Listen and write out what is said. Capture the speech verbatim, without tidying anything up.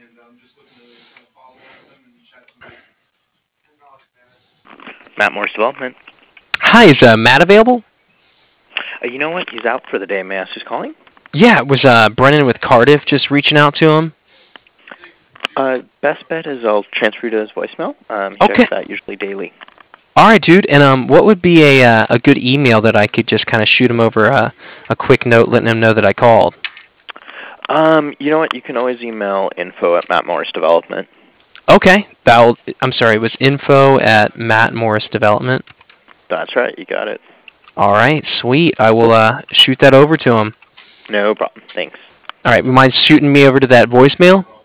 Matt Morris Development. Hi, is uh, Matt available? Uh, you know what? He's out for the day. May I ask who's calling? Yeah, it was uh, Brennan with Cardiff just reaching out to him. Uh, best bet is I'll transfer you to his voicemail. Um, he Okay. checks that usually daily. All right, dude. And um, what would be a uh, a good email that I could just kind of shoot him over a, a quick note, letting him know that I called? Um, you know what? You can always email info at Matt Morris Development. Okay. That'll. I'm sorry. It was info at Matt Morris Development. That's right. You got it. All right. Sweet. I will uh, shoot that over to him. No problem. Thanks. All right. You mind shooting me over to that voicemail?